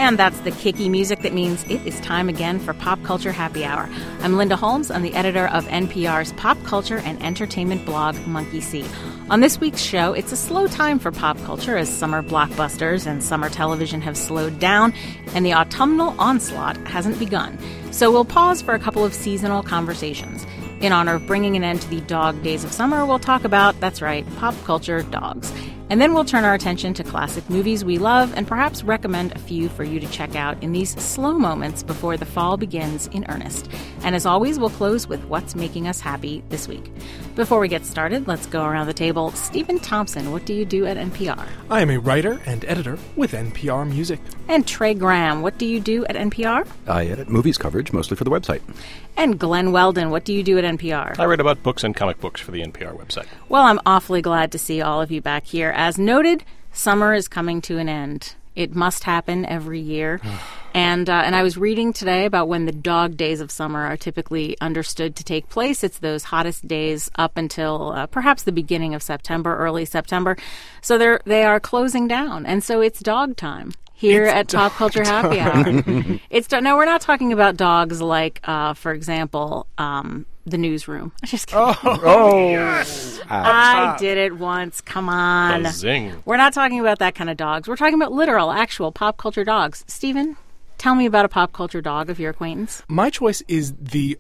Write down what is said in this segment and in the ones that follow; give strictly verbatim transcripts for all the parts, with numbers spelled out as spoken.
And that's the kicky music that means it is time again for Pop Culture Happy Hour. I'm Linda Holmes. I'm the editor of N P R's pop culture and entertainment blog, Monkey See. On this week's show, it's a slow time for pop culture as summer blockbusters and summer television have slowed down, and the autumnal onslaught hasn't begun. So we'll pause for a couple of seasonal conversations. In honor of bringing an end to the dog days of summer, we'll talk about, that's right, pop culture dogs. And then we'll turn our attention to classic movies we love and perhaps recommend a few for you to check out in these slow moments before the fall begins in earnest. And as always, we'll close with what's making us happy this week. Before we get started, let's go around the table. Stephen Thompson, what do you do at N P R? I am a writer and editor with N P R Music. And Trey Graham, what do you do at N P R? I edit movies coverage, mostly for the website. And Glenn Weldon, what do you do at N P R? I write about books and comic books for the N P R website. Well, I'm awfully glad to see all of you back here. As noted, summer is coming to an end. It must happen every year. and uh, and I was reading today about when the dog days of summer are typically understood to take place. It's those hottest days up until uh, perhaps the beginning of September, early September. So they're they are closing down, and so it's dog time. Here It's at Pop Culture Happy Hour. It's no, we're not talking about dogs like, uh, for example, um, The Newsroom. I'm just kidding. Oh, oh yes! I did it once. Come on. Buzzing. We're not talking about that kind of dogs. We're talking about literal, actual pop culture dogs. Stephen, tell me about a pop culture dog of your acquaintance. My choice is the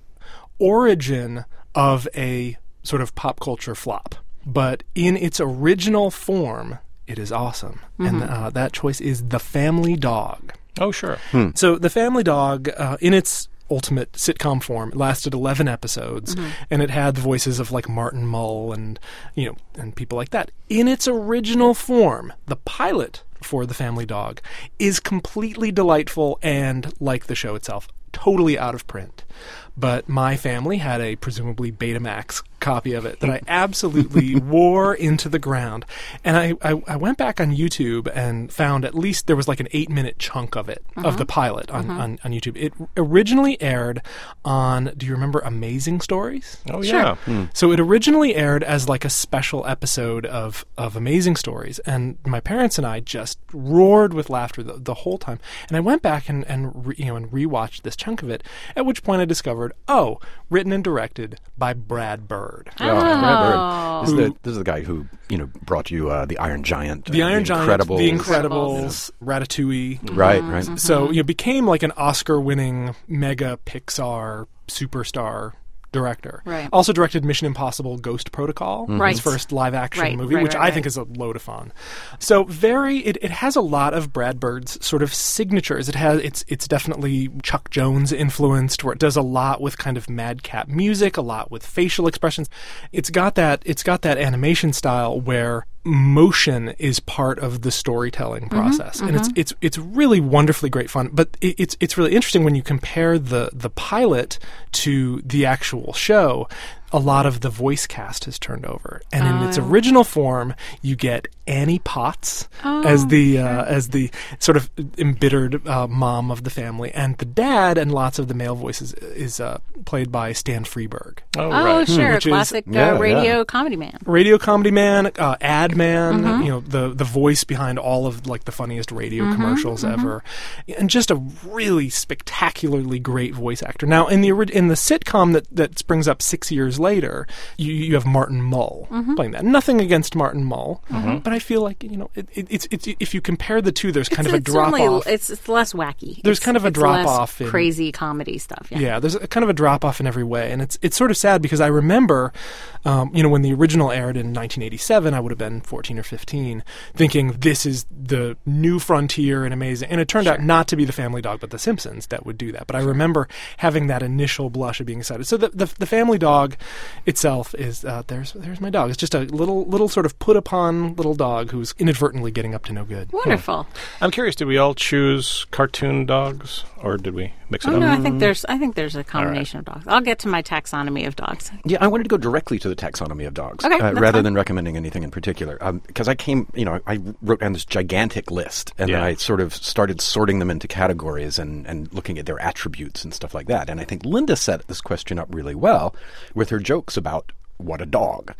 origin of a sort of pop culture flop, but in its original form, it is awesome. Mm-hmm. And uh, that choice is The Family Dog. Oh, sure. Hmm. So The Family Dog, uh, in its ultimate sitcom form, it lasted eleven episodes, mm-hmm. and it had the voices of like Martin Mull and, you know, and people like that. In its original form, the pilot for The Family Dog is completely delightful and, like the show itself, totally out of print. But my family had a presumably Betamax copy of it that I absolutely wore into the ground. And I, I, I went back on YouTube and found at least there was like an eight-minute chunk of it, uh-huh. of the pilot on, uh-huh. on, on YouTube. It originally aired on, do you remember Amazing Stories? Oh, sure. yeah. Hmm. So it originally aired as like a special episode of, of Amazing Stories. And my parents and I just roared with laughter the, the whole time. And I went back and, and re, you know, and rewatched this chunk of it, at which point I discovered, oh, written and directed by Brad Bird. Oh. Oh, Brad Bird. This is, the, this is the guy who, you know, brought you uh, the Iron Giant. The uh, Iron the Giant, Incredibles. The Incredibles, yeah. Ratatouille. Mm-hmm. Right, right. Mm-hmm. So you know, became like an Oscar-winning mega Pixar superstar director. Right. Also directed Mission Impossible Ghost Protocol, mm-hmm. right. his first live-action right, movie, right, which right, I right. think is a load of fun. So very, it, it has a lot of Brad Bird's sort of signatures. It has, it's it's definitely Chuck Jones influenced, where it does a lot with kind of madcap music, a lot with facial expressions. It's got that, it's got that animation style where motion is part of the storytelling process, mm-hmm, and mm-hmm. it's it's it's really wonderfully great fun. But it, it's it's really interesting when you compare the the pilot to the actual show. A lot of the voice cast has turned over, and in oh, its original form, you get Annie Potts oh, as the uh, sure. as the sort of embittered uh, mom of the family, and the dad and lots of the male voices is uh, played by Stan Freberg. Oh, oh right. sure, Which classic is, uh, yeah, radio yeah. comedy man. Radio comedy man, uh, ad man, mm-hmm. you know, the the voice behind all of like the funniest radio mm-hmm, commercials mm-hmm. ever, and just a really spectacularly great voice actor. Now, in the in the sitcom that that springs up six years later, you you have Martin Mull mm-hmm. playing that. Nothing against Martin Mull, mm-hmm. but I feel like you know it, it, it's it's if you compare the two, there's kind it's, of a it's drop off. It's it's less wacky. There's it's, kind of a it's drop less off in crazy comedy stuff. Yeah, yeah. There's a, kind of a drop off in every way, and it's it's sort of sad because I remember, um, you know, when the original aired in nineteen eighty-seven, I would have been fourteen or fifteen, thinking this is the new frontier and amazing, and it turned sure. out not to be The Family Dog, but The Simpsons that would do that. But I remember having that initial blush of being excited. So the the, the Family Dog itself is uh, there's there's my dog. It's just a little little sort of put upon little dog who's inadvertently getting up to no good. Wonderful. Hmm. I'm curious. Did we all choose cartoon dogs, or did we mix it oh, up? No, I think there's I think there's a combination right. of dogs. I'll get to my taxonomy of dogs. Yeah, I wanted to go directly to the taxonomy of dogs, okay, uh, rather fine. than recommending anything in particular. Because um, I came, you know, I wrote down this gigantic list, and yeah. then I sort of started sorting them into categories and, and looking at their attributes and stuff like that. And I think Linda set this question up really well with her jokes about what a dog.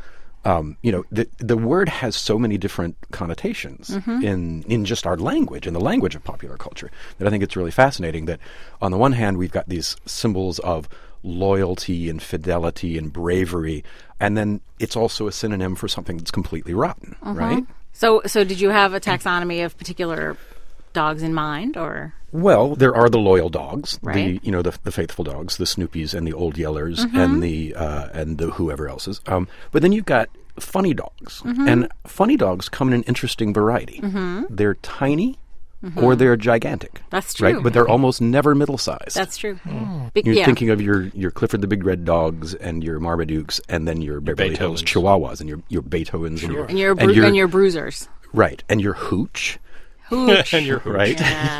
Um, you know, the the word has so many different connotations Mm-hmm. in in just our language, in the language of popular culture, that I think it's really fascinating that on the one hand we've got these symbols of loyalty and fidelity and bravery, and then it's also a synonym for something that's completely rotten, Mm-hmm. right? So, so did you have a taxonomy of particular dogs in mind, or? Well, there are the loyal dogs, Right. the you know the the faithful dogs, the Snoopies and the Old Yellers Mm-hmm. and the uh, and the whoever else's. Um, but then you've got funny dogs, Mm-hmm. and funny dogs come in an interesting variety. They're tiny, or they're gigantic. Mm-hmm. That's right? true. But they're almost never middle sized. That's true. Be- You're yeah. thinking of your, your Clifford the Big Red Dogs and your Marmadukes, and then your Beverly Hills Beethovens. Chihuahuas and your your Beethovens and your and your bru- and your bruisers. right and your Hooch, Hooch. and your right? Yeah.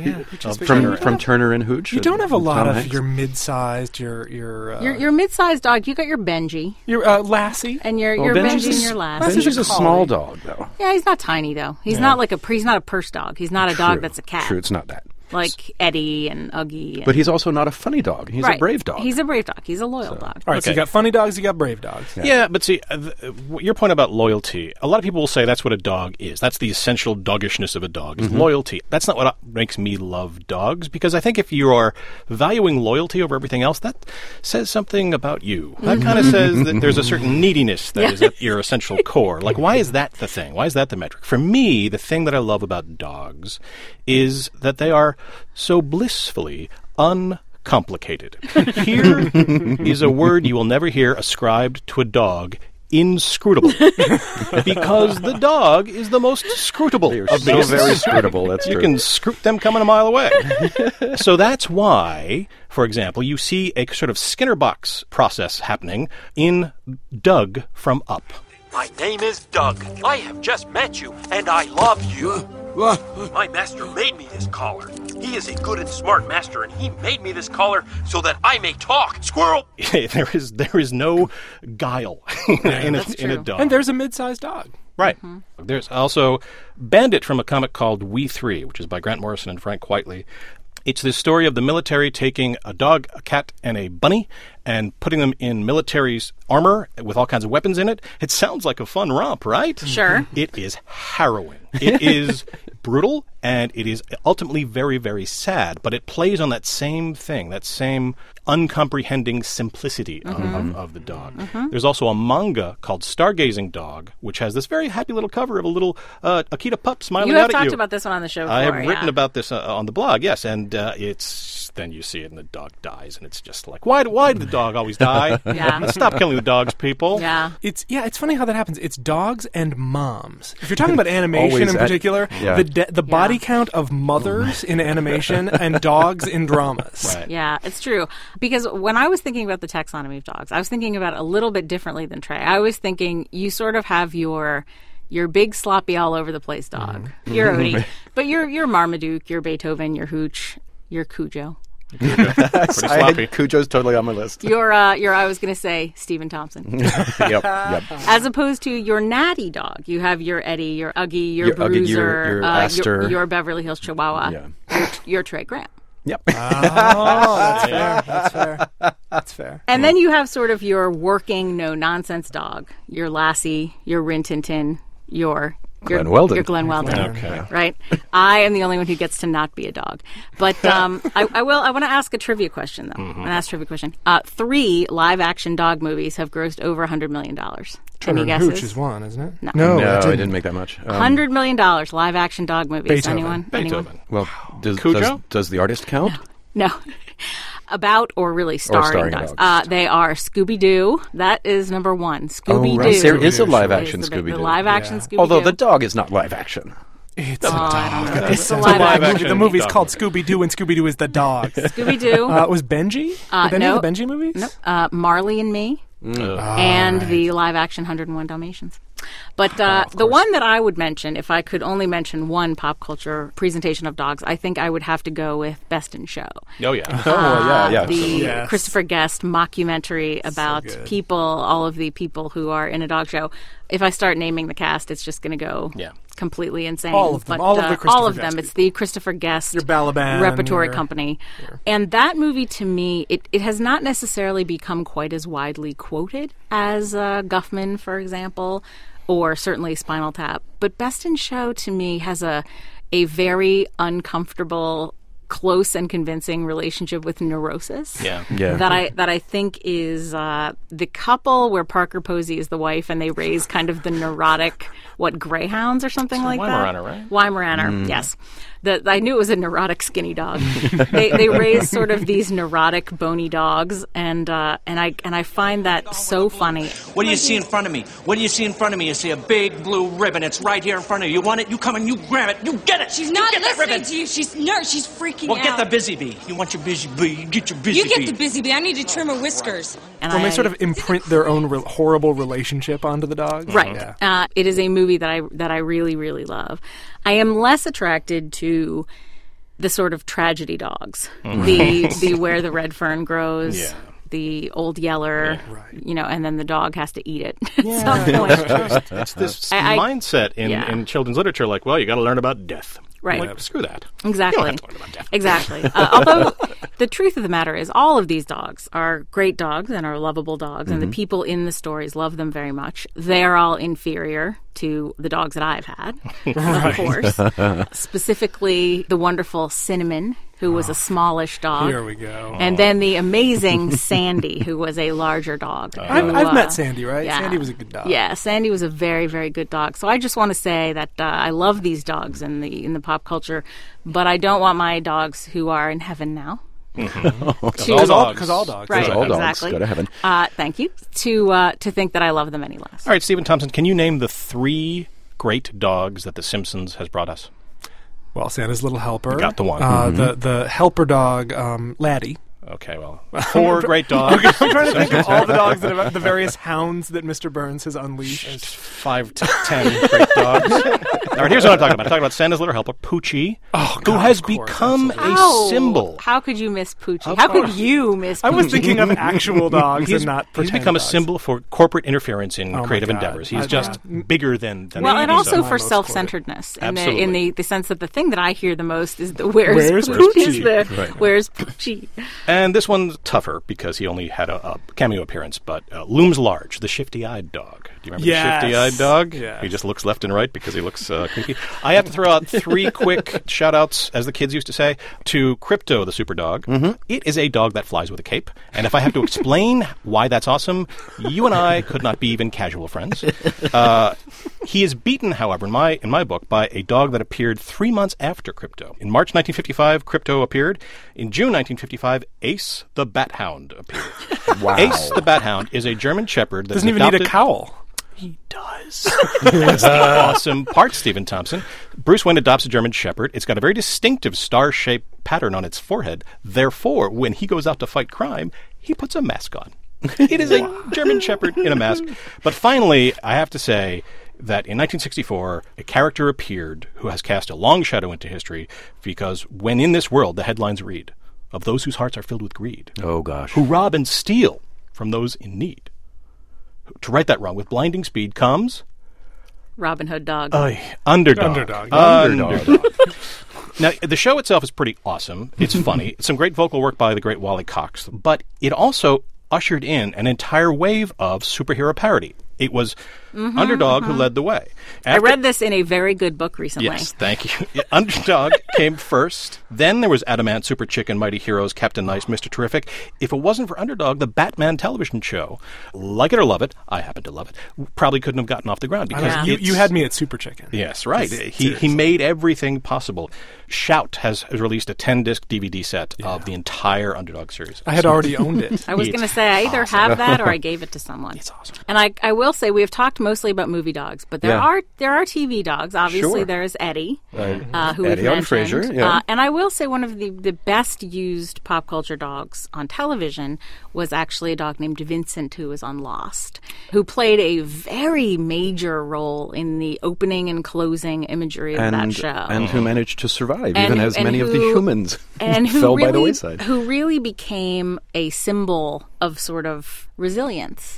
From from Turner and Hooch. You don't have a and lot Tom of Hanks. your mid-sized, your your uh, Your your mid-sized dog. You got your Benji your uh, Lassie. and your Well, your Benji's Benji a and s- your Lassie. Benji's Benji's a a collie. small dog, though. Yeah, he's not tiny though. He's not like a he's not a purse dog. He's not a dog True. that's a cat. True, it's not that. Like Eddie and Uggy. And, But he's also not a funny dog. He's right. a brave dog. He's a brave dog. He's a loyal dog. All right, so you Okay. got funny dogs, you got brave dogs. Yeah, but see, uh, th- uh, w- your point about loyalty, a lot of people will say that's what a dog is. That's the essential doggishness of a dog, is loyalty. That's not what uh, makes me love dogs, because I think if you are valuing loyalty over everything else, that says something about you. That kind of says that there's a certain neediness that is at your essential core. Like, why is that the thing? Why is that the metric? For me, the thing that I love about dogs is that they are so blissfully uncomplicated. Here is a word you will never hear ascribed to a dog: inscrutable. Because the dog is the most scrutable They are of so beasts. very scrutable. That's You true. can scrut them coming a mile away. So that's why, for example, you see a sort of Skinner box process happening in Doug from Up. My name is Doug. I have just met you, and I love you. My master made me this collar. He is a good and smart master, and he made me this collar so that I may talk. Squirrel! there is there is no guile in, a, in a true. dog. And there's a mid-sized dog. Right. There's also Bandit from a comic called We Three, which is by Grant Morrison and Frank Quitely. It's this story of the military taking a dog, a cat, and a bunny and putting them in military's armor with all kinds of weapons in it. It sounds like a fun romp, right? Sure. It is harrowing. It is brutal, and it is ultimately very, very sad, but it plays on that same thing, that same uncomprehending simplicity of, of, of the dog. There's also a manga called Stargazing Dog, which has this very happy little cover of a little uh, Akita pup smiling You have out at talked you. about this one on the show before. I have yeah. written about this uh, on the blog, yes, and uh, it's then you see it and the dog dies, and it's just like, why, why did the dog always die? Yeah. Stop killing the dogs, people. Yeah. It's yeah, it's funny how that happens. It's dogs and moms. If you're talking about animation Always in at- particular, yeah. the de- the body count of mothers in animation and dogs in dramas. Right. Yeah, it's true. Because when I was thinking about the taxonomy of dogs, I was thinking about it a little bit differently than Trey. I was thinking you sort of have your your big sloppy all over the place dog. Mm-hmm. Your Odie. But your your Marmaduke, your Beethoven, your Hooch, your Cujo. Pretty I sloppy. had Cujo's totally on my list. Your uh your I was gonna say Stephen Thompson. yep, yep. As opposed to your natty dog. You have your Eddie, your Uggy, your, Your Uggy, Bruiser, your- your uh, Aster. your, your Beverly Hills Chihuahua, Yeah. your, your Trey Graham. Yep. Oh, that's fair. That's fair. That's fair. And then you have sort of your working, no nonsense dog, your Lassie, your Rin Tin Tin, your your, Glenn Weldon. your Glenn Weldon. Okay. Right? I am the only one who gets to not be a dog. But um, I, I will. I want to ask a trivia question, though. I'm going to ask a trivia question. Uh, three live-action dog movies have grossed over one hundred million dollars. Any Turner and guesses? Hooch is one, isn't it? No. no, no, it I didn't. didn't make that much. Um, one hundred million dollars live-action dog movies. Beethoven. Anyone? Beethoven. Anyone? well, does, Cujo? does, does the artist count? No. About or really starring, starring dogs. dogs. Uh, they are Scooby Doo. That is number one. Scooby Doo. right. There is a live is action the, big- Scooby-Doo. The live action Yeah. Scooby Doo. Although the dog is not live action. It's Oh, a I dog. don't know. It's It's a a live live action movie. The movie's dog called movie. Scooby Doo, and Scooby Doo is the dog. Scooby Doo. Uh, was Benji? Uh, Were any no. of the Benji movies? No, uh, Marley and Me, Uh, and the live action one hundred one Dalmatians. But uh, the one that I would mention, if I could only mention one pop culture presentation of dogs, I think I would have to go with Best in Show. oh, yeah. Oh, yeah, yeah. The Yes. Christopher Guest mockumentary about good. people, all of the people who are in a dog show. if I start naming the cast, it's just going to go Yeah. completely insane. All of them. But, All of uh, the Christopher all of Guest them. It's people. the Christopher Guest Your Balaban, repertory your- company. And that movie, to me, it, it has not necessarily become quite as widely quoted as uh, Guffman, for example, or certainly Spinal Tap. But Best in Show, to me, has a a very uncomfortable, close and convincing relationship with neurosis. Yeah. Yeah. That I that I think is uh, the couple where Parker Posey is the wife and they raise kind of the neurotic, what, greyhounds or something like that? Weimaraner, right? Weimaraner, yes. The, I knew it was a neurotic skinny dog. they they raise sort of these neurotic bony dogs, and uh, and I and I find that so funny. What do you see in front of me? What do you see in front of me? You see a big blue ribbon. It's right here in front of you. You want it? You come and you grab it. You get it. She's You not get that listening ribbon. to you. She's no, she's freaking Well, out. get the busy bee. You want your busy bee? You get your busy You bee. get the busy bee. I need to trim her whiskers. And When I, they sort of imprint their own re- horrible relationship onto the dog. Right. Yeah. Uh, it is a movie that I that I really really love. I am less attracted to the sort of tragedy dogs, the the where the red fern grows, Yeah. the old yeller, Right. you know, and then the dog has to eat it at some point. It's this I- I- mindset in, yeah. in children's literature, like, well, you got to learn about death. Right. Like, screw that. Exactly. You don't have to learn about death. Exactly. Uh, although the truth of the matter is, all of these dogs are great dogs and are lovable dogs, and the people in the stories love them very much. They are all inferior to the dogs that I've had, of course. Specifically, the wonderful Cinnamon, who was a smallish dog. Here we go. And then the amazing Sandy, who was a larger dog. I've, who, I've uh, met Sandy, right? yeah. Sandy was a good dog. Yeah, Sandy was a very, very good dog. So I just want to say that uh, I love these dogs in the in the pop culture, but I don't want my dogs who are in heaven now. Because To- all Because all, dogs. 'cause all dogs. Right, all dogs exactly. go to heaven. Uh, thank you. To uh, to think that I love them any less. All right, Stephen Thompson, can you name the three great dogs that The Simpsons has brought us? Well, Santa's Little Helper. Got the one. Uh, The the helper dog, um, Laddie. Okay, well, four great dogs. I'm trying to think of all the dogs that have the various hounds that Mister Burns has unleashed. Five to ten great dogs. All right, here's what I'm talking about. I'm talking about Santa's little helper, Poochie, Oh, who God, has of course, become absolutely. a How- symbol. How could you miss Poochie? Of How course. could you miss Poochie? I was thinking of actual dogs He's, and not he's pretend become a dogs. symbol for corporate interference in Oh, my creative God. endeavors. He's I- just bigger than, than Well, the and so- also my for most self-centeredness, in the, in Absolutely. the, the sense that the thing that I hear the most is the where's, Where's Poochie? Poochie? Is the, Right. Where's Poochie? And this one's tougher because he only had a, a cameo appearance, but uh, looms large, the shifty-eyed dog. Do you remember Yes. the shifty-eyed dog? Yes. He just looks left and right because he looks uh, creepy. I have to throw out three quick shout-outs, as the kids used to say, to Crypto, the super dog. Mm-hmm. It is a dog that flies with a cape, and if I have to explain why that's awesome, you and I could not be even casual friends. Uh, he is beaten, however, in my in my book, by a dog that appeared three months after Crypto. In March nineteen fifty-five, Crypto appeared. In June nineteen fifty-five, Ace the Bat Hound appeared. Wow. Ace the Bat Hound is a German Shepherd that Doesn't is even need a adopted- cowl. He does. That's the awesome part, Stephen Thompson. Bruce Wayne adopts a German Shepherd. It's got a very distinctive star-shaped pattern on its forehead. Therefore, when he goes out to fight crime, he puts a mask on. It is a German Shepherd in a mask. But finally, I have to say that in nineteen sixty-four, a character appeared who has cast a long shadow into history because when in this world, the headlines read, of those whose hearts are filled with greed, Oh, gosh. who rob and steal from those in need. To right that wrong with blinding speed comes Robin Hood dog. Oy, underdog. Underdog. Underdog. Now, the show itself is pretty awesome. It's funny. Some great vocal work by the great Wally Cox. But it also ushered in an entire wave of superhero parody. It was Underdog who led the way. I After- read this in a very good book recently. Yes, thank you. Yeah, Underdog came first. Then there was Adamant, Super Chicken, Mighty Heroes, Captain Nice, Mister Terrific. If it wasn't for Underdog, the Batman television show, like it or love it, I happen to love it, probably couldn't have gotten off the ground because Yeah. You, it's- you had me at Super Chicken. Yes, right. Just He seriously. he made everything possible. Shout has, has released a ten-disc D V D set of the entire Underdog series. I had already owned it. I was It's going to say I either have that or I gave it to someone. It's awesome. And I, I will say we have talked mostly about movie dogs, but there Yeah. are there are T V dogs. Obviously, Sure. there's Eddie, Right. uh, who Eddie we've on mentioned. Frasier, yeah. Uh, and I will say one of the, the best used pop culture dogs on television was actually a dog named Vincent, who was on Lost, who played a very major role in the opening and closing imagery of and, that show. and who managed to survive, And- even as and many of the who- humans and who fell really, by the wayside. who really became a symbol of sort of resilience.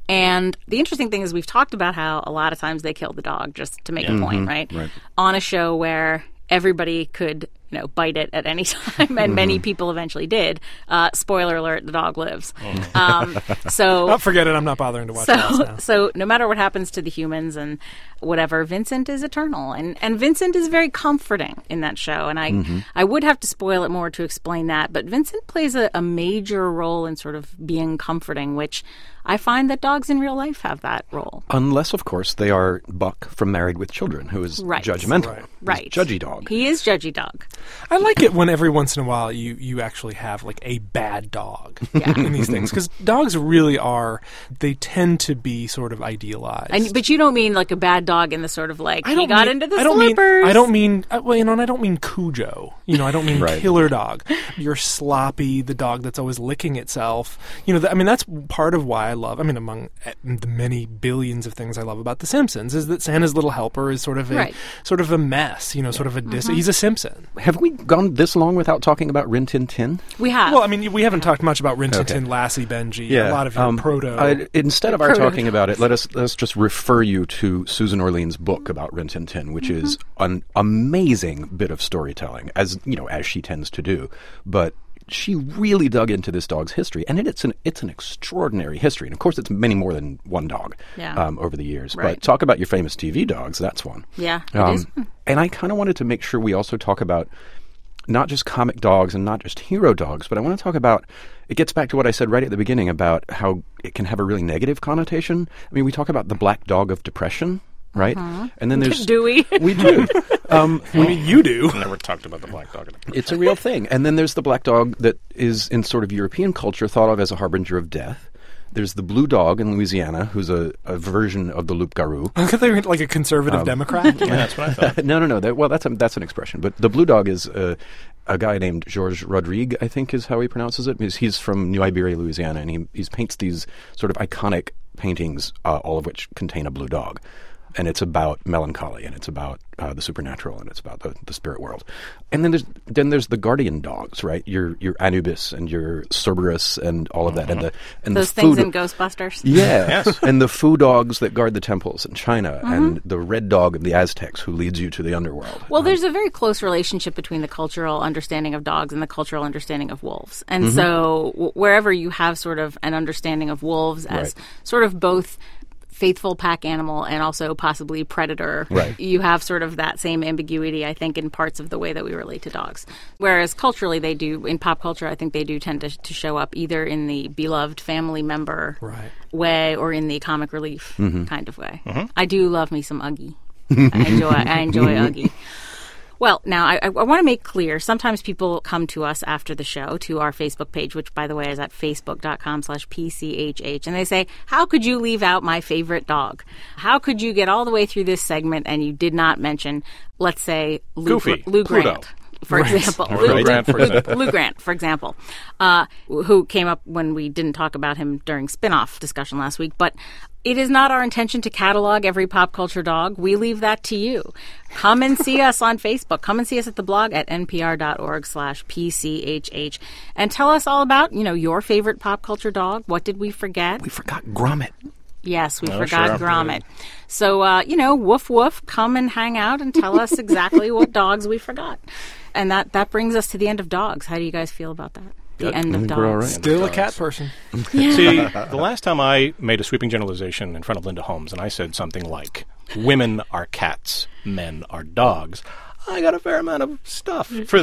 And the interesting thing is we've talked about how a lot of times they kill the dog just to make a point, right? right? On a show where everybody could, you know, bite it at any time, and many people eventually did. Uh, spoiler alert: the dog lives. Um, so, Oh, forget it. I'm not bothering to watch this so, now. so no matter what happens to the humans and whatever, Vincent is eternal, and and Vincent is very comforting in that show. And I Mm-hmm. I would have to spoil it more to explain that, but Vincent plays a, a major role in sort of being comforting, which I find that dogs in real life have that role. Unless, of course, they are Buck from Married with Children, who is Right. judgmental. Right. He's Right. Judgy dog. He is judgy dog. I like it when every once in a while you, you actually have like a bad dog Yeah. in these things, because dogs really are, they tend to be sort of idealized. And, but you don't mean like a bad dog in the sort of like I he don't got mean, into the I don't slippers. Mean, I don't mean, uh, well, you know, and I don't mean Cujo. You know, I don't mean Right. killer dog. You're sloppy, the dog that's always licking itself. You know, th- I mean, that's part of why I love, I mean, among uh, the many billions of things I love about The Simpsons, is that Santa's little helper is sort of a, Right. sort of a mess, you know, sort of a dis- he's a Simpson. Have we gone this long without talking about Rin Tin Tin? We have. Well, I mean, we haven't talked much about Rin Tin Okay. Tin, Lassie, Benji, a lot of your um, proto. I- instead of our proto talking about it, let us let's just refer you to Susan Orlean's book about Rin Tin Tin, which is an amazing bit of storytelling, as you know, as she tends to do. But she really dug into this dog's history, and it, it's an it's an extraordinary history. And of course, it's many more than one dog Yeah. um, over the years. Right. But talk about your famous T V dogs. That's one. Yeah, it Um, is. And I kind of wanted to make sure we also talk about not just comic dogs and not just hero dogs, but I want to talk about, it gets back to what I said right at the beginning about how it can have a really negative connotation. I mean, we talk about the black dog of depression, right? And then there's... Do we? We do. Um, I mean, you do. Never talked about the black dog. it's a real thing. And then there's the black dog that is in sort of European culture thought of as a harbinger of death. There's the blue dog in Louisiana, who's a, a version of the loup-garou. I thought they were like a conservative Democrat. Yeah, that's what I thought. no, no, no. That, well, that's a, that's an expression. But the blue dog is uh, a guy named Georges Rodrigue, I think is how he pronounces it. He's, he's from New Iberia, Louisiana, and he he paints these sort of iconic paintings, uh, all of which contain a blue dog. And it's about melancholy, and it's about uh, the supernatural, and it's about the, the spirit world. And then there's then there's the guardian dogs, right? Your your Anubis and your Cerberus and all of that, and the and Those the things food, in Ghostbusters. yeah, Yes. and the foo dogs that guard the temples in China, and the red dog of the Aztecs who leads you to the underworld. Well, there's a very close relationship between the cultural understanding of dogs and the cultural understanding of wolves. And Mm-hmm. so w- wherever you have sort of an understanding of wolves as Right. sort of both faithful pack animal and also possibly predator, Right. you have sort of that same ambiguity, I think, in parts of the way that we relate to dogs. Whereas culturally, they do, in pop culture, I think they do tend to, to show up either in the beloved family member Right. way or in the comic relief Mm-hmm. kind of way. I do love me some Uggy. I enjoy I enjoy Uggy. Well, now, I, I want to make clear, sometimes people come to us after the show, to our Facebook page, which, by the way, is at facebook.com slash PCHH, and they say, how could you leave out my favorite dog? How could you get all the way through this segment and you did not mention, let's say, Lou, Goofy, Lou Pluto. Grant? For example, Or Lou Grant, for Lou- example. Lou Grant, for example, uh, who came up when we didn't talk about him during spin-off discussion last week. But it is not our intention to catalog every pop culture dog. We leave that to you. Come and see us on Facebook. Come and see us at the blog at npr.org slash PCHH and tell us all about, you know, your favorite pop culture dog. What did we forget? We forgot Gromit. Yes, we Oh, forgot sure. Gromit. So, uh, you know, woof woof, come and hang out and tell us exactly what dogs we forgot. And that, that brings us to the end of dogs. How do you guys feel about that? The Good. end I of think we're all dogs. right. Still a cat person. See, the last time I made a sweeping generalization in front of Linda Holmes and I said something like, women are cats, men are dogs, I got a fair amount of stuff for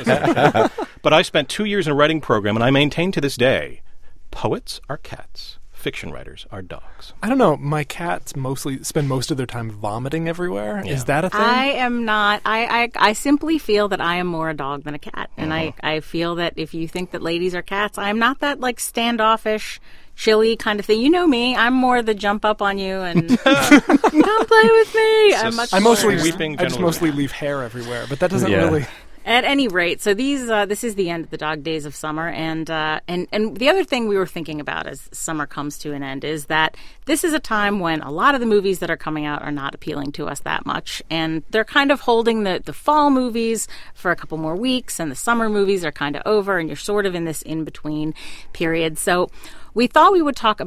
that. But I spent two years in a writing program and I maintain to this day, poets are cats, fiction writers are dogs. I don't know. My cats mostly spend most of their time vomiting everywhere. Yeah. Is that a thing? I am not. I, I, I simply feel that I am more a dog than a cat. And I, I feel that if you think that ladies are cats, I'm not that, like, standoffish, chilly kind of thing. You know me. I'm more the jump up on you and come play with me. I'm much I more- mostly Sweeping I just generalization. mostly leave hair everywhere, but that doesn't Yeah. really. At any rate, so these uh, this is the end of the dog days of summer, and uh, and and the other thing we were thinking about as summer comes to an end is that this is a time when a lot of the movies that are coming out are not appealing to us that much, and they're kind of holding the the fall movies for a couple more weeks, and the summer movies are kind of over, and you're sort of in this in between period. So we thought we would talk about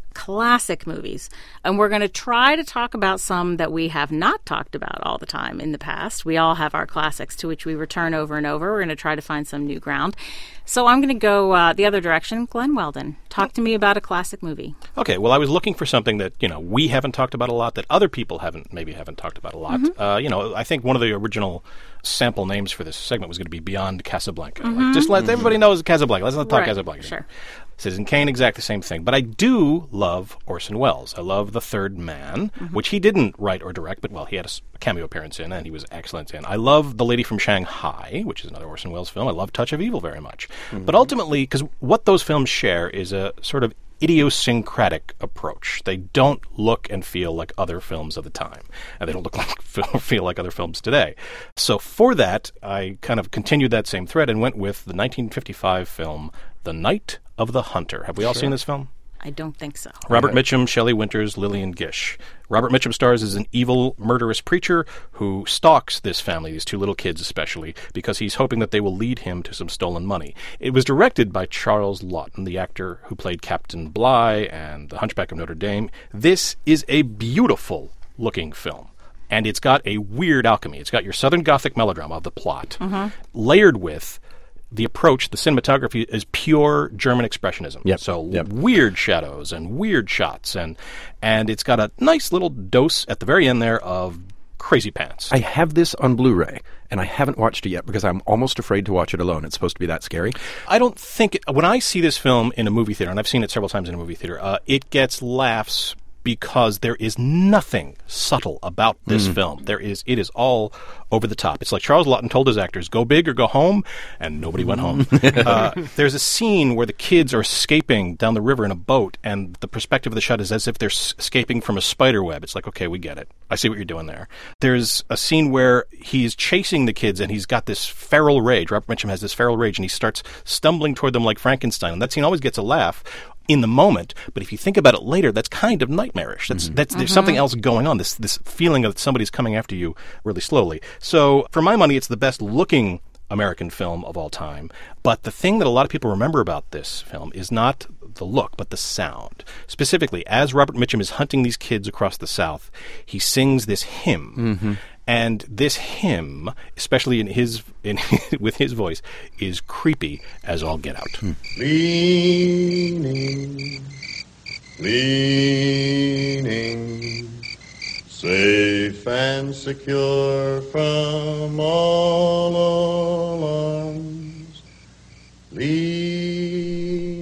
classic movies. And we're going to try to talk about some that we have not talked about all the time in the past. We all have our classics to which we return over and over. We're going to try to find some new ground. So I'm going to go uh, the other direction. Glenn Weldon, talk to me about a classic movie. Okay, well, I was looking for something that, you know, we haven't talked about a lot, that other people haven't, maybe haven't talked about a lot. Mm-hmm. Uh, you know, I think one of the original sample names for this segment was going to be Beyond Casablanca. Mm-hmm. Like, just let mm-hmm. everybody know it's Casablanca. Let's not talk right. Casablanca. Sure. Citizen Kane, exactly the same thing. But I do love Orson Welles. I love The Third Man, mm-hmm. which he didn't write or direct, but, well, he had a cameo appearance in, and he was excellent in. I love The Lady from Shanghai, which is another Orson Welles film. I love Touch of Evil very much. Mm-hmm. But ultimately, because what those films share is a sort of idiosyncratic approach. They don't look and feel like other films of the time, and they don't look like feel like other films today. So for that, I kind of continued that same thread and went with the nineteen fifty-five film The Night of the Hunter. Have we all sure. seen this film? I don't think so. Robert Mitchum, Shelley Winters, Lillian Gish. Robert Mitchum stars as an evil, murderous preacher who stalks this family, these two little kids especially, because he's hoping that they will lead him to some stolen money. It was directed by Charles Laughton, the actor who played Captain Bligh and The Hunchback of Notre Dame. This is a beautiful-looking film. And it's got a weird alchemy. It's got your Southern Gothic melodrama of the plot, mm-hmm. layered with the approach, the cinematography is pure German expressionism. Yep. So yep. weird shadows and weird shots, and and it's got a nice little dose at the very end there of crazy pants. I have this on Blu-ray, and I haven't watched it yet because I'm almost afraid to watch it alone. It's supposed to be that scary. I don't think, it, when I see this film in a movie theater, and I've seen it several times in a movie theater, uh, it gets laughs because there is nothing subtle about this mm. film. There is, it is all over the top. It's like Charles Laughton told his actors, go big or go home, and nobody went home. uh, there's a scene where the kids are escaping down the river in a boat, and the perspective of the shot is as if they're s- escaping from a spider web. It's like, okay, we get it. I see what you're doing there. There's a scene where he's chasing the kids, and he's got this feral rage. Robert Mitchum has this feral rage, and he starts stumbling toward them like Frankenstein. And that scene always gets a laugh in the moment, but if you think about it later, that's kind of nightmarish. That's, mm-hmm. that's there's mm-hmm. something else going on. This this feeling of somebody's coming after you really slowly. So, for my money, it's the best looking American film of all time. But the thing that a lot of people remember about this film is not the look, but the sound. Specifically, as Robert Mitchum is hunting these kids across the South, he sings this hymn. Mm-hmm. And this hymn, especially in his, in with his voice, is creepy as all get out. Hmm. Leaning, leaning, safe and secure from all alarms. Leaning.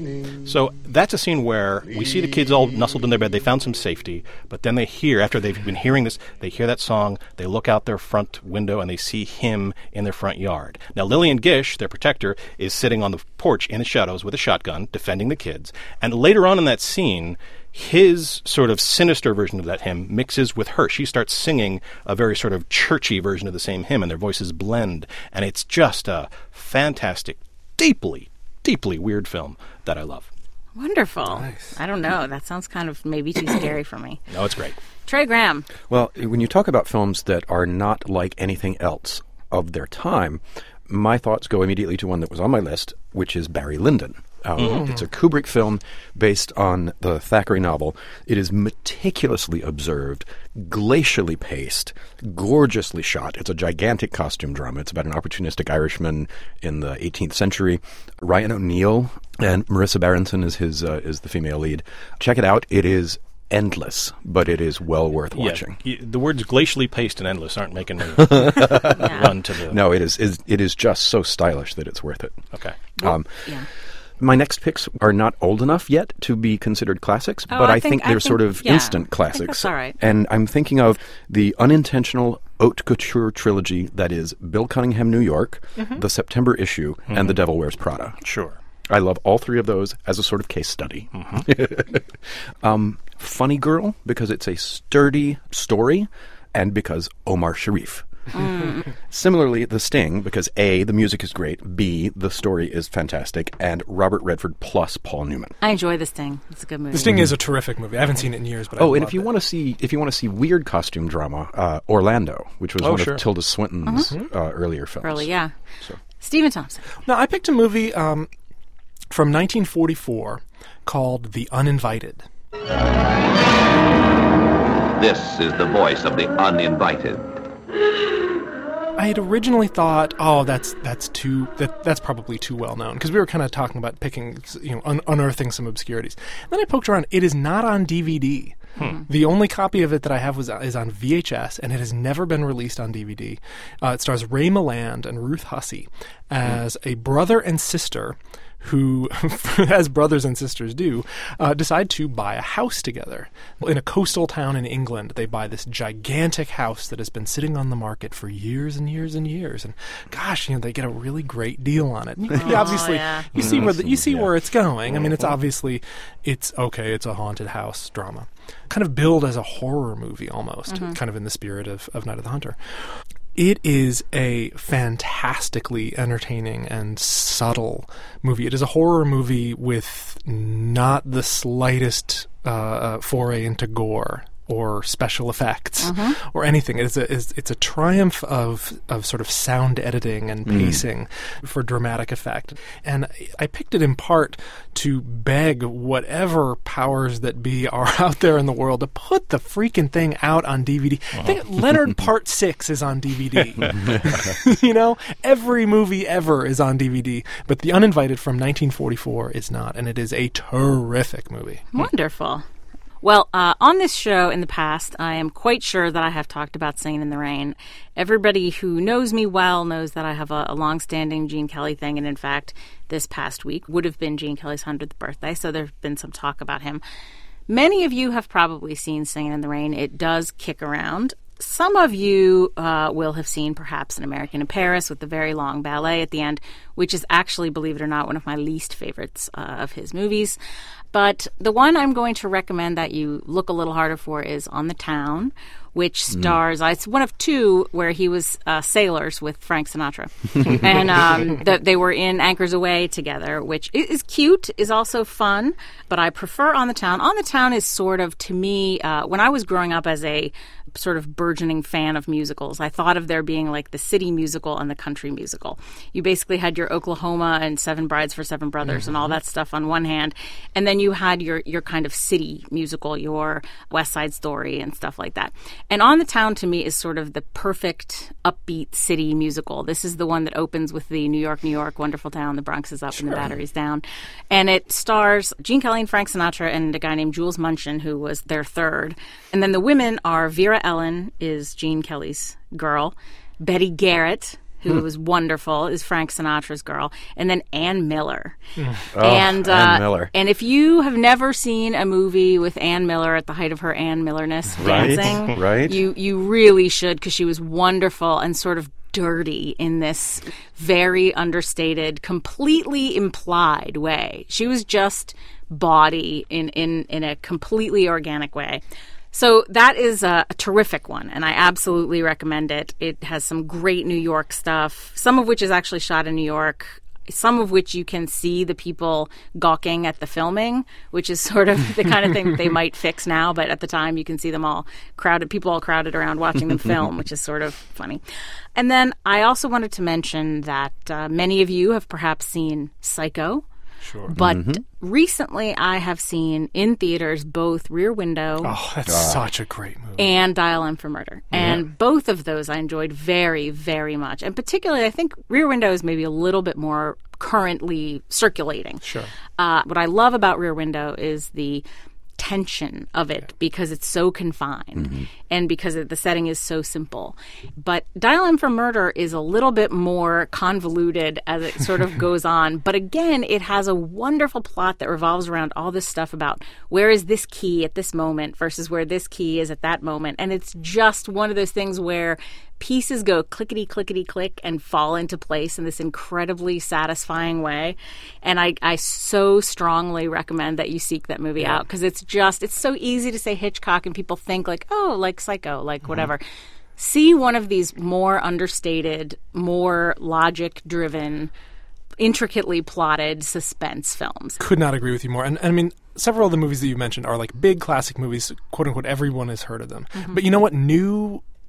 So that's a scene where we see the kids all nestled in their bed. They found some safety, but then they hear, after they've been hearing this, they hear that song, they look out their front window, and they see him in their front yard. Now, Lillian Gish, their protector, is sitting on the porch in the shadows with a shotgun, defending the kids. And later on in that scene, his sort of sinister version of that hymn mixes with her. She starts singing a very sort of churchy version of the same hymn, and their voices blend. And it's just a fantastic, deeply, deeply weird film that I love. Wonderful. Nice. I don't know. That sounds kind of maybe too scary for me. No, it's great. Trey Graham. Well, when you talk about films that are not like anything else of their time, my thoughts go immediately to one that was on my list, which is Barry Lyndon. Um, mm-hmm. It's a Kubrick film based on the Thackeray novel. It is meticulously observed, glacially paced, gorgeously shot. It's a gigantic costume drama. It's about an opportunistic Irishman in the eighteenth century. Ryan O'Neal and Marissa Berenson is his uh, is the female lead. Check it out. It is endless, but it is well worth watching. Yeah, the words glacially paced and endless aren't making me yeah. run to the... No, it is, is it is just so stylish that it's worth it. Okay. Well, um, yeah. My next picks are not old enough yet to be considered classics, oh, but I, I think, think they're I sort think, of yeah, instant classics. I think that's all right. And I'm thinking of the unintentional haute couture trilogy that is Bill Cunningham, New York, mm-hmm. The September Issue, mm-hmm. and The Devil Wears Prada. Sure. I love all three of those as a sort of case study. Mm-hmm. um, Funny Girl, because it's a sturdy story, and because Omar Sharif. Mm. Similarly, The Sting, because A, the music is great, B, the story is fantastic, and Robert Redford plus Paul Newman. I enjoy The Sting. It's a good movie. The Sting mm. is a terrific movie. I haven't seen it in years, but I oh, and love if you it. want to see if you want to see weird costume drama, uh, Orlando, which was oh, one sure. of Tilda Swinton's mm-hmm. uh, earlier films. Early, yeah. So. Stephen Thompson. Now, I picked a movie um, from nineteen forty-four called The Uninvited. This is the voice of the uninvited. I had originally thought, oh, that's that's too that that's probably too well known, because we were kind of talking about picking, you know, un- unearthing some obscurities. And then I poked around. It is not on D V D. Hmm. The only copy of it that I have was is on V H S, and it has never been released on D V D. Uh, it stars Ray Milland and Ruth Hussey as hmm. a brother and sister who, as brothers and sisters do, uh, decide to buy a house together. In a coastal town in England, they buy this gigantic house that has been sitting on the market for years and years and years. And gosh, you know, they get a really great deal on it. Oh, obviously, yeah. you see where the, you see Yeah. where it's going. I mean, it's obviously it's okay. It's a haunted house drama, kind of billed as a horror movie almost, Mm-hmm. kind of in the spirit of, of Night of the Hunter. It is a fantastically entertaining and subtle movie. It is a horror movie with not the slightest uh, foray into gore or special effects Mm-hmm. or anything. It's a it's, it's a triumph of of sort of sound editing and pacing mm. for dramatic effect. And I picked it in part to beg whatever powers that be are out there in the world to put the freaking thing out on D V D. Wow. Think Leonard Part Six is on D V D. You know, every movie ever is on D V D, but The Uninvited from nineteen forty-four is not, and it is a terrific movie. Wonderful. Well, uh, on this show in the past, I am quite sure that I have talked about Singing in the Rain. Everybody who knows me well knows that I have a, a long-standing Gene Kelly thing, and in fact, this past week would have been Gene Kelly's hundredth birthday, so there's been some talk about him. Many of you have probably seen Singing in the Rain. It does kick around. Some of you uh, will have seen perhaps An American in Paris with the very long ballet at the end, which is actually, believe it or not, one of my least favorites uh, of his movies. But the one I'm going to recommend that you look a little harder for is On the Town, which stars, mm. it's one of two where he was uh, sailors with Frank Sinatra. and um, the, they were in Anchors Away together, which is cute, is also fun, but I prefer On the Town. On the Town is sort of, to me, uh, when I was growing up as a sort of burgeoning fan of musicals, I thought of there being like the city musical and the country musical. You basically had your Oklahoma and Seven Brides for Seven Brothers mm-hmm. and all that stuff on one hand, and then you had your your kind of city musical, your West Side Story and stuff like that. And On the Town to me is sort of the perfect upbeat city musical. This is the one that opens with the New York, New York, wonderful town, the Bronx is up sure. and the Battery's down. And it stars Gene Kelly and Frank Sinatra and a guy named Jules Munchin, who was their third. And then the women are Vera Ellen is Gene Kelly's girl. Betty Garrett, who hmm. was wonderful, is Frank Sinatra's girl. And then Ann Miller. Mm. And, oh, uh, Ann Miller. And if you have never seen a movie with Ann Miller at the height of her Ann Millerness right. dancing, right. you, you really should, because she was wonderful and sort of dirty in this very understated, completely implied way. She was just body in, in, in a completely organic way. So that is a, a terrific one, and I absolutely recommend it. It has some great New York stuff, some of which is actually shot in New York, some of which you can see the people gawking at the filming, which is sort of the kind of thing that they might fix now, but at the time you can see them all crowded, people all crowded around watching them film, which is sort of funny. And then I also wanted to mention that uh, many of you have perhaps seen Psycho. Sure. But mm-hmm. recently I have seen in theaters both Rear Window oh, that's uh, such a great movie. and Dial M for Murder. And yeah. both of those I enjoyed very, very much. And particularly I think Rear Window is maybe a little bit more currently circulating. Sure. Uh, what I love about Rear Window is the tension of it because it's so confined mm-hmm. and because the setting is so simple. But Dial M for Murder is a little bit more convoluted as it sort of goes on. But again, it has a wonderful plot that revolves around all this stuff about where is this key at this moment versus where this key is at that moment. And it's just one of those things where pieces go clickety, clickety, click and fall into place in this incredibly satisfying way. And I, I so strongly recommend that you seek that movie yeah. out because it's just, it's so easy to say Hitchcock and people think like, oh, like Psycho, like mm-hmm. whatever. See one of these more understated, more logic-driven, intricately plotted suspense films. Could not agree with you more. And, and I mean, several of the movies that you mentioned are like big classic movies, quote-unquote, everyone has heard of them. Mm-hmm. But you know what? New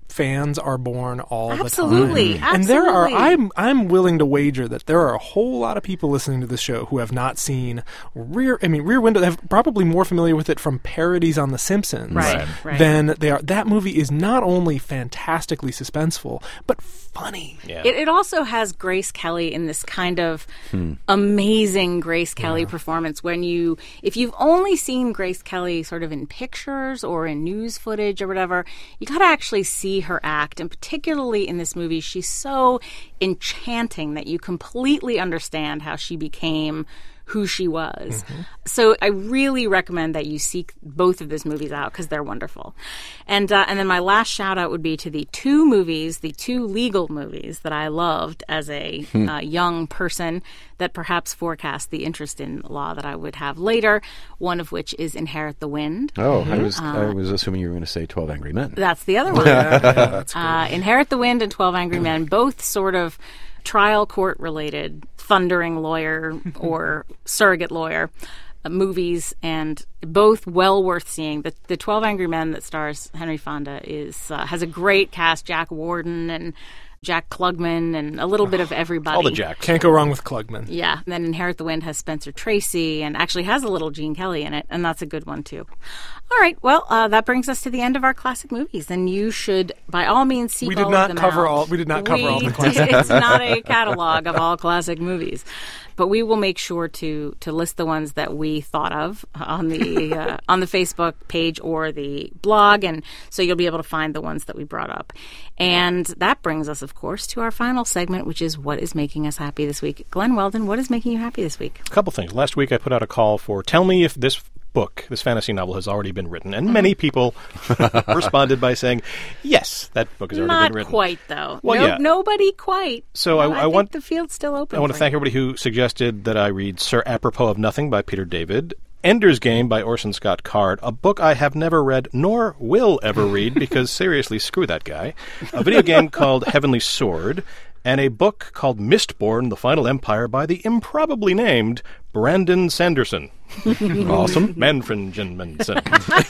fans are born all Absolutely. the time. And there are Absolutely. I'm I'm willing to wager that there are a whole lot of people listening to this show who have not seen Rear I mean Rear Window. They're probably more familiar with it from parodies on The Simpsons Right, right. than they are. That movie is not only fantastically suspenseful, but funny. Yeah. It, it also has Grace Kelly in this kind of amazing Grace Kelly performance. When you, if you've only seen Grace Kelly sort of in pictures or in news footage or whatever, you got to actually see her act. And particularly in this movie, she's so enchanting that you completely understand how she became who she was. Mm-hmm. So I really recommend that you seek both of those movies out because they're wonderful. And uh, and then my last shout out would be to the two movies, the two legal movies that I loved as a Hmm. uh, young person that perhaps forecast the interest in law that I would have later, one of which is Inherit the Wind. Oh, I was Uh, I was assuming you were going to say twelve Angry Men. That's the other one. uh, Inherit the Wind and twelve Angry Men, both sort of trial court related, thundering lawyer or surrogate lawyer uh, movies, and both well worth seeing. The, the twelve Angry Men that stars Henry Fonda is uh, has a great cast: Jack Warden and Jack Klugman and a little bit of everybody. All the Jacks. Can't go wrong with Klugman. Yeah. And then Inherit the Wind has Spencer Tracy and actually has a little Gene Kelly in it, and that's a good one, too. All right. Well, uh, that brings us to the end of our classic movies, and you should, by all means, seek We did all not of them cover out. all- we did not cover all the We classics. did- It's not a catalog of all classic movies. But we will make sure to to list the ones that we thought of on the uh, on the Facebook page or the blog, and so you'll be able to find the ones that we brought up. And that brings us, of course, to our final segment, which is what is making us happy this week. Glenn Weldon, what is making you happy this week? A couple things. Last week I put out a call for tell me if this book, this fantasy novel, has already been written. And many people responded by saying, yes, that book has already Not been written. quite, though. Well, no, yeah. Nobody quite. So I- I think want- the field's still open. I want to for thank you. everybody who suggested that I read Sir Apropos of Nothing by Peter David, Ender's Game by Orson Scott Card, a book I have never read nor will ever read because seriously, screw that guy, a video game called Heavenly Sword, and a book called Mistborn, The Final Empire by the improbably named Brandon Sanderson. Awesome. Manfred Jenmanson.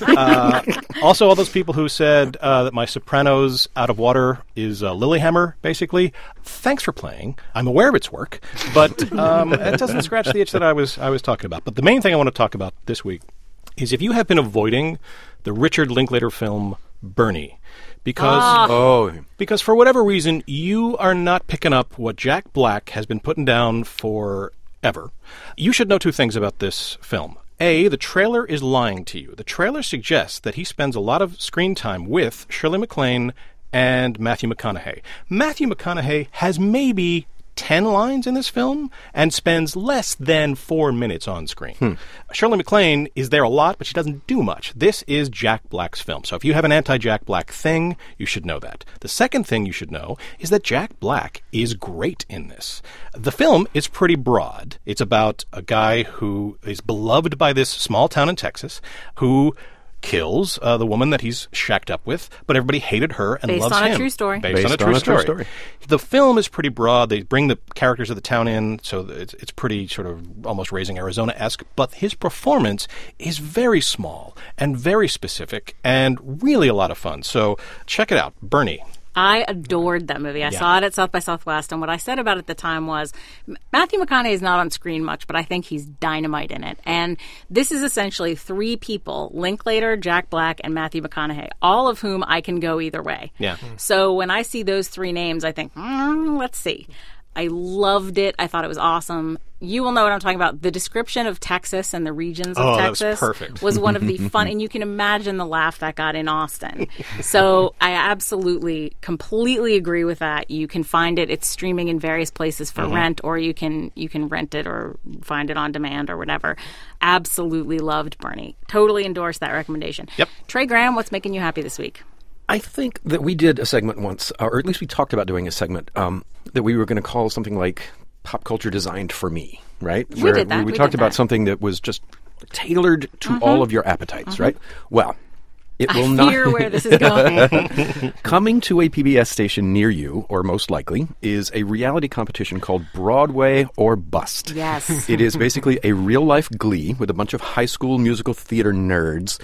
uh, also, all those people who said uh, that my Sopranos Out of Water is uh, Lilyhammer, basically, thanks for playing. I'm aware of its work, but um, it doesn't scratch the itch that I was I was talking about. But the main thing I want to talk about this week is if you have been avoiding the Richard Linklater film Bernie, because Oh, because for whatever reason you are not picking up what Jack Black has been putting down forever, you should know two things about this film. A, the trailer is lying to you. The trailer suggests that he spends a lot of screen time with Shirley MacLaine and Matthew McConaughey. Matthew McConaughey has maybe ten lines in this film and spends less than four minutes on screen. Shirley MacLaine is there a lot, but she doesn't do much. This is Jack Black's film. So if you have an anti-Jack Black thing, you should know that. The second thing you should know is that Jack Black is great in this. The film is pretty broad. It's about a guy who is beloved by this small town in Texas who kills uh, the woman that he's shacked up with, but everybody hated her and Based loves on a him. true story. Based, Based on a true on a true story. story. The film is pretty broad. They bring the characters of the town in, so it's, it's pretty sort of almost Raising Arizona-esque, but his performance is very small and very specific and really a lot of fun. So check it out. Bernie. I adored that movie. I Yeah. saw it at South by Southwest, and what I said about it at the time was M- Matthew McConaughey is not on screen much, but I think he's dynamite in it. And this is essentially three people, Linklater, Jack Black, and Matthew McConaughey, all of whom I can go either way. Yeah. So when I see those three names, I think, mm, let's see. I loved it. I thought it was awesome. You will know what I'm talking about. The description of Texas and the regions of Oh, that was Texas perfect. was one of the fun, and you can imagine the laugh that got in Austin. So I absolutely, completely agree with that. You can find it. It's streaming in various places for rent, or you can you can rent it or find it on demand or whatever. Absolutely loved Bernie. Totally endorse that recommendation. Yep. Trey Graham, what's making you happy this week? I think that we did a segment once, or at least we talked about doing a segment um, that we were going to call something like Pop Culture Designed for Me, right? We Where did that. We, We talked did about that. something that was just tailored to all of your appetites, right? Well, it will I not fear where this is going. Coming to a P B S station near you, or most likely, is a reality competition called Broadway or Bust. Yes. It is basically a real-life Glee with a bunch of high school musical theater nerds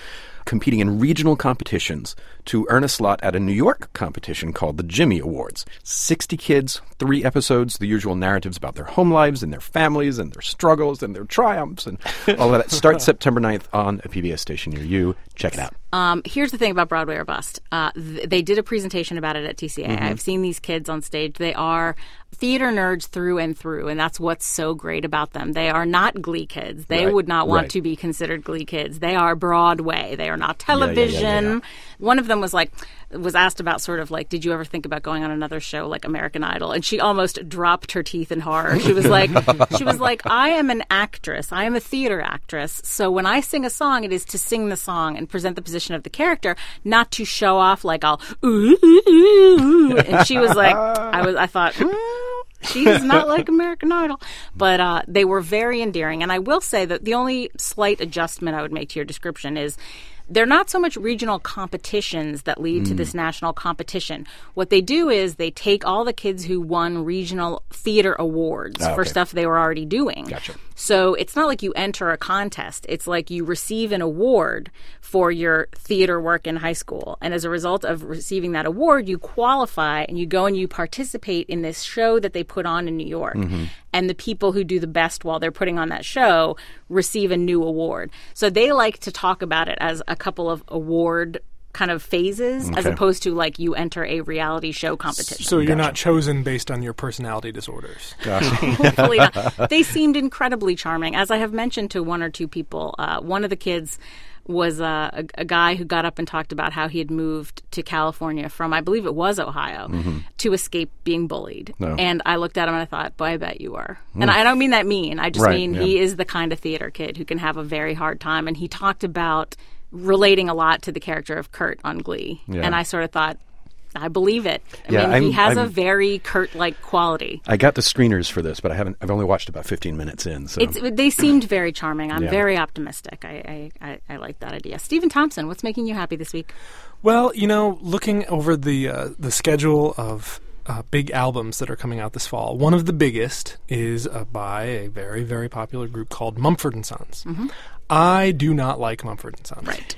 competing in regional competitions to earn a slot at a New York competition called the Jimmy Awards. sixty kids, three episodes, the usual narratives about their home lives and their families and their struggles and their triumphs and all of that. Starts September ninth on a P B S station near you. Check it out. Um, here's the thing about Broadway or Bust. Uh, th- they did a presentation about it at T C A. Mm-hmm. I've seen these kids on stage. They are theater nerds through and through, and that's what's so great about them. They are not Glee kids. They Right, would not want right. to be considered Glee kids. They are Broadway. They are not yeah, yeah, television. yeah. One of them was like, was asked about sort of like, did you ever think about going on another show like American Idol? And she almost dropped her teeth in horror. She was like, she was like, I am an actress. I am a theater actress. So when I sing a song, it is to sing the song and present the position of the character, not to show off like I'll ooh, ooh, ooh, ooh. And she was like, I was, I thought, mm, she's not like American Idol. But uh, they were very endearing. And I will say that the only slight adjustment I would make to your description is they're not so much regional competitions that lead mm. to this national competition. What they do is they take all the kids who won regional theater awards oh, okay. for stuff they were already doing. Gotcha. So it's not like you enter a contest. It's like you receive an award for your theater work in high school. And as a result of receiving that award, you qualify and you go and you participate in this show that they put on in New York. Mm-hmm. And the people who do the best while they're putting on that show receive a new award. So they like to talk about it as a couple of award kind of phases okay. as opposed to like you enter a reality show competition. So you're Gotcha. not chosen based on your personality disorders. Hopefully not. They seemed incredibly charming. As I have mentioned to one or two people, uh, one of the kids was uh, a, a guy who got up and talked about how he had moved to California from, I believe it was Ohio, mm-hmm. to escape being bullied. No. And I looked at him and I thought, boy, I bet you are. Mm. And I don't mean that mean. I just right, mean yeah. he is the kind of theater kid who can have a very hard time. And he talked about relating a lot to the character of Kurt on Glee. Yeah. And I sort of thought, I believe it. I Yeah, mean, I'm- he has I'm- a very Kurt-like quality. I got the screeners for this, but I haven't. I've only watched about fifteen minutes in. So It's, they seemed very charming. I'm Yeah. very optimistic. I, I, I, I like that idea. Stephen Thompson, what's making you happy this week? Well, you know, looking over the uh, the schedule of uh, big albums that are coming out this fall, one of the biggest is uh, by a very, very popular group called Mumford and Sons. Mm-hmm. I do not like Mumford and Sons. Right.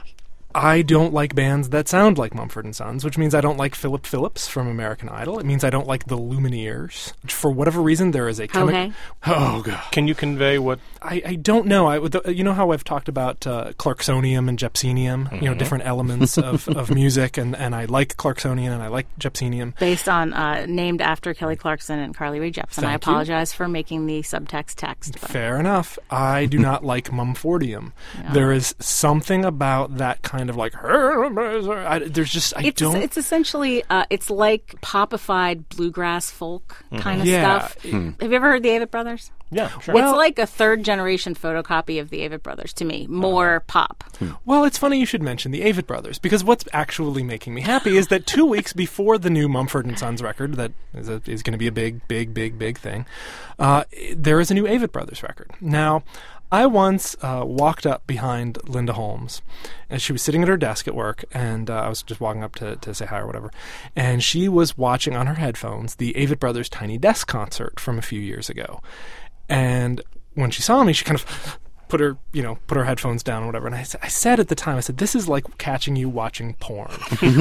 I don't like bands that sound like Mumford and Sons, which means I don't like Philip Phillips from American Idol. It means I don't like the Lumineers, which for whatever reason there is a chemi- Okay. Oh god. Can you convey what? I, I don't know. I the, you know how I've talked about uh, Clarksonium and Jepsenium, Mm-hmm. you know, different elements of, of music, and, and I like Clarksonian and I like Jepsenium. Based on, uh, named after Kelly Clarkson and Carly Rae Jepsen. I Thank you. apologize for making the subtext text. But Fair enough. I do not like Mumfordium. Yeah. There is something about that kind of like. I, there's just I It's, don't. it's essentially, uh, it's like popified bluegrass folk kind of Yeah. stuff. Have you ever heard the Avett Brothers? Yeah, sure. Well- it's like a third generation photocopy of the Avett Brothers to me. More pop. Well, it's funny you should mention the Avett Brothers, because what's actually making me happy is that two weeks before the new Mumford and Sons record, that is, a, is going to be a big, big, big, big thing, uh, there is a new Avett Brothers record. Now, I once uh, walked up behind Linda Holmes, and she was sitting at her desk at work, and uh, I was just walking up to, to say hi or whatever, and she was watching on her headphones the Avett Brothers Tiny Desk concert from a few years ago. And when she saw me, she kind of put her, you know, put her headphones down or whatever. And I, s- I said at the time, I said, this is like catching you watching porn.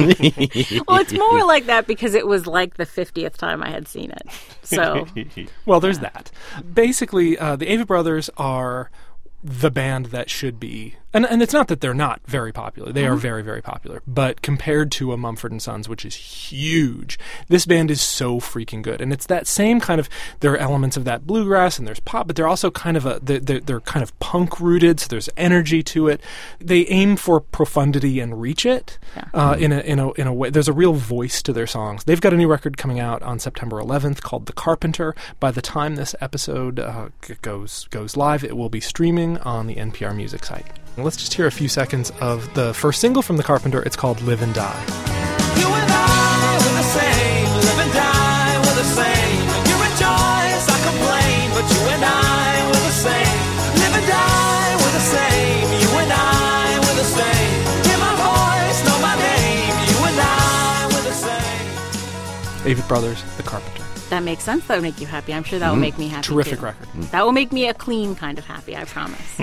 Well, it's more like that because it was like the fiftieth time I had seen it. So, Well, there's that. Basically, uh, the Avett Brothers are the band that should be, and, and it's not that they're not very popular. They are very, very popular. But compared to a Mumford and Sons, which is huge, this band is so freaking good. And it's that same kind of, there are elements of that bluegrass and there's pop, but they're also kind of a, they're, they're, they're kind of punk rooted, so there's energy to it. They aim for profundity and reach it uh, in a in a in a way. There's a real voice to their songs. They've got a new record coming out on September eleventh called The Carpenter. By the time this episode uh, g- goes goes live, it will be streaming on the N P R Music site. Let's just hear a few seconds of the first single from The Carpenter. It's called Live and Die. You and I were the same, live and die were the same. You rejoice, I complain, but you and I were the same. Live and die were the same, you and I were the same. Hear my voice, know my name, you and I were the same. Avett Brothers, The Carpenter. that makes sense. That would make you happy. I'm sure that Mm-hmm. will make me happy, Terrific too. record. That will make me a clean kind of happy, I promise.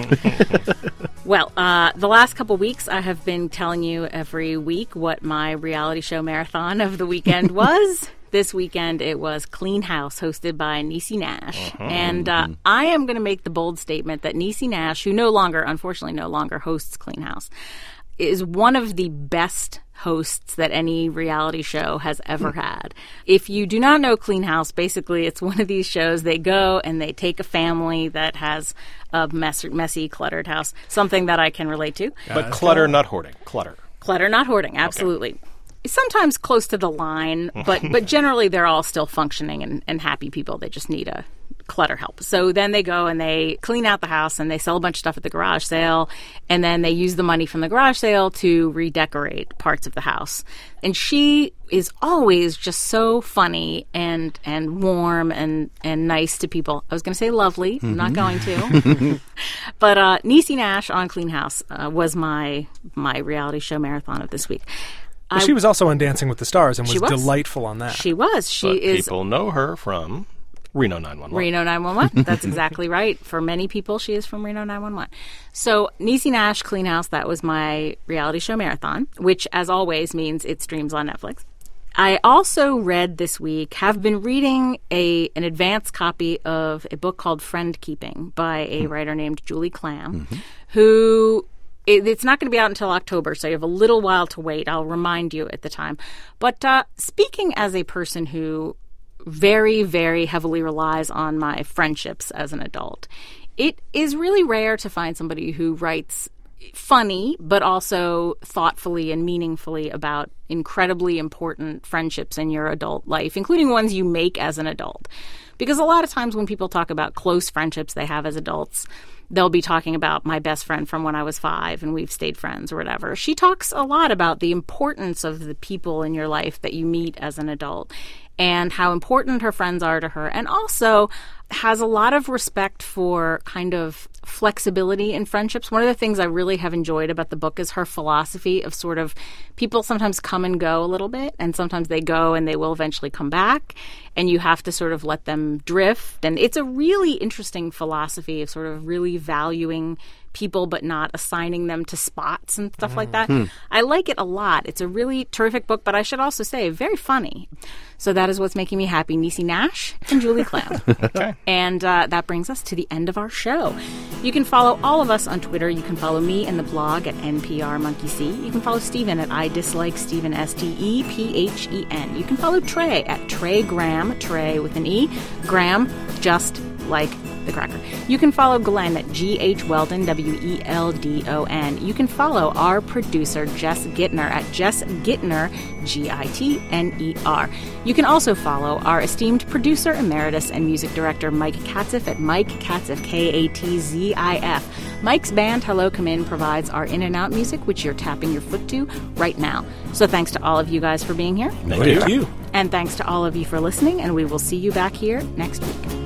Well, uh, the last couple weeks, I have been telling you every week what my reality show marathon of the weekend was. This weekend, it was Clean House, hosted by Niecy Nash. Uh-huh. And uh, I am going to make the bold statement that Niecy Nash, who no longer, unfortunately, no longer hosts Clean House, is one of the best hosts that any reality show has ever had. If you do not know Clean House, basically it's one of these shows. They go and they take a family that has a mess, messy, cluttered house, something that I can relate to. But clutter, not hoarding. Clutter. Clutter, not hoarding, absolutely. Sometimes close to the line, but but generally they're all still functioning and, and happy people. They just need a clutter help. So then they go and they clean out the house and they sell a bunch of stuff at the garage sale, and then they use the money from the garage sale to redecorate parts of the house. And she is always just so funny and and warm and, and nice to people. I was going to say lovely. I'm not going to. But uh, Niecy Nash on Clean House uh, was my my reality show marathon of this week. Well, I- she was also on Dancing with the Stars and She was, was. delightful on that. She was. She But is people know her from Reno nine one one. Reno nine one one. That's exactly right. For many people, she is from Reno nine one one. So, Niecy Nash, Clean House, that was my reality show marathon, which, as always, means it streams on Netflix. I also read this week, have been reading a an advance copy of a book called Friend Keeping by a writer named Julie Clam, who... It, it's not going to be out until October, so you have a little while to wait. I'll remind you at the time. But uh, speaking as a person who very, very heavily relies on my friendships as an adult, it is really rare to find somebody who writes funny, but also thoughtfully and meaningfully about incredibly important friendships in your adult life, including ones you make as an adult. Because a lot of times when people talk about close friendships they have as adults, they'll be talking about my best friend from when I was five and we've stayed friends or whatever. She talks a lot about the importance of the people in your life that you meet as an adult and how important her friends are to her, and also has a lot of respect for kind of flexibility in friendships. One of the things I really have enjoyed about the book is her philosophy of sort of people sometimes come and go a little bit, and sometimes they go and they will eventually come back, and you have to sort of let them drift. And it's a really interesting philosophy of sort of really valuing people but not assigning them to spots and stuff like that. Hmm. I like it a lot. It's a really terrific book, but I should also say very funny. So that is what's making me happy. Niecy Nash and Julie Clam. Okay. And uh, that brings us to the end of our show. You can follow all of us on Twitter. You can follow me and the blog at N P R Monkey See. You can follow Stephen at I Dislike Stephen, S T E P H E N. You can follow Trey at Trey Graham, Trey with an E, Graham, just like the cracker. You can follow Glenn at G H Weldon, W E L D O N. You can follow our producer, Jess Gittner, at Jess Gittner, G I T N E R. You can also follow our esteemed producer emeritus and music director, Mike Katzif, at Mike Katzif, K A T Z I F. Mike's band, Hello Come In, provides our in and out music, which you're tapping your foot to right now. So thanks to all of you guys for being here. Thank you. And thanks to all of you for listening, and we will see you back here next week.